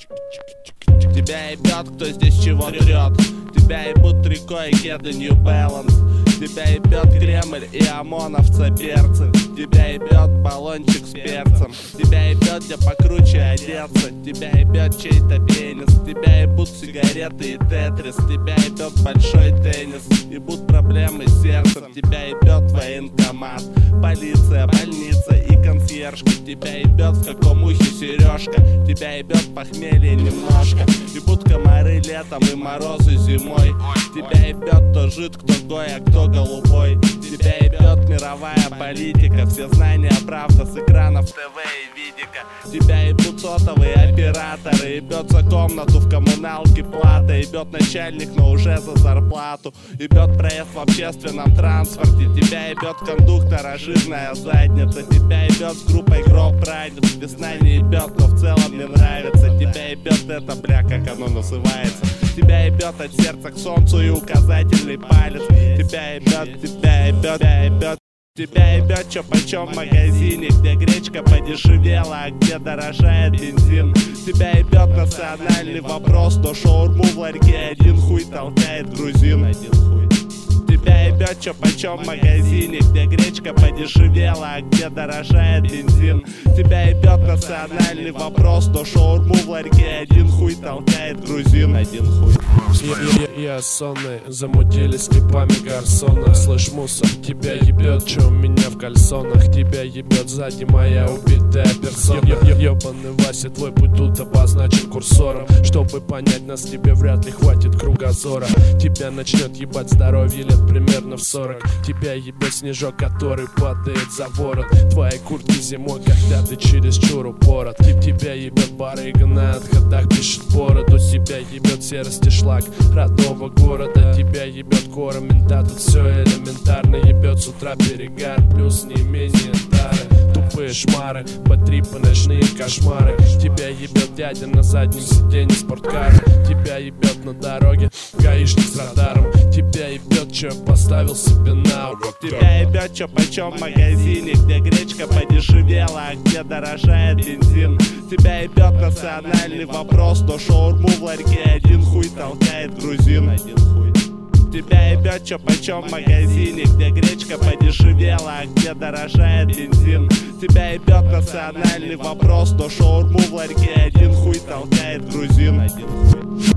Тебя ебет, кто здесь чего трет. Тебя ебут Трико и кеды New Balance. Тебя ебет Кремль и ОМОНовца перцы. Тебя ебет баллончик с перцем. Тебя ебет, где покруче одеться. Тебя ебет чей-то пенис. Тебя ебут сигареты и тетрис. Тебя ебет большой теннис. Ебут проблемы с сердцем. Тебя ебет военкомат, полиция, больница и консьержка. Тебя ебет, в каком ухе сережка. Тебя ебет похмелье немножко. Ебут комары летом и морозы зимой. Тебя ебет, кто жид, кто гой, а кто голубой. Тебя ебет мировая политика. Все знания правда с экранов ТВ и видика. Тебя ебут сотовые операторы. Ебет за комнату в коммуналке плата. Ебет начальник, но уже за зарплату. Ебет проезд в общественном транспорте. Тебя ебет кондуктора жирная задница. Тебя ебет с группой Гроб Прайдет. Весна не ебет, но в целом мне нравится. Тебя ебет это, бля, как оно называется. Тебя ебет от сердца к солнцу и указательный палец. Тебя ебет, тебя ебет, тебя ебет. Тебя ебет, чё почем в магазине, где гречка подешевела, а где дорожает бензин. Тебя ебет национальный вопрос, но шаурму в ларьке один хуй толкает грузин. Тебя ебет, чё почем в магазине, где гречка подешевела, а где дорожает бензин. Тебя ебет национальный вопрос, но шаурму в ларьке один хуй толкает грузин. Один хуй. Я сонный, замутились типами гарсона. Слышь, мусор, тебя ебет, чё у меня в кальсонах. Тебя ебет сзади моя убитая персона. Ёбаный Вася, твой путь тут обозначен курсором. Чтобы понять нас, тебе вряд ли хватит кругозора. Тебя начнет ебать здоровье лет примерно в 40. Тебя ебет снежок, который падает за ворот твоей куртки зимой, когда ты чересчур упорот. Тебя ебет барыга на отходах, пишет бороду. Тебя ебет серость и шлак родного города. Тебя ебет кора мента, тут все элементарно. Ебет с утра перегар, плюс не менее дары. Тупые шмары, потрипы, ночные кошмары. Тебя ебет дядя на заднем сиденье спорткара. Тебя ебет на дороге гаишник с радаром. Тебя ебет, чё поставил себе на урок. Тебя ебет, чё почем в магазине, где гречка подешевела, а где дорожает бензин. Тебя ебет национальный вопрос, но шаурму в ларьке один хуй толкает грузин. Один хуй. Тебя ебет, чё почем в магазине, где гречка подешевела, а где дорожает бензин. Тебя ебет национальный вопрос, но шаурму в ларьке один хуй толкает грузин. Один хуй.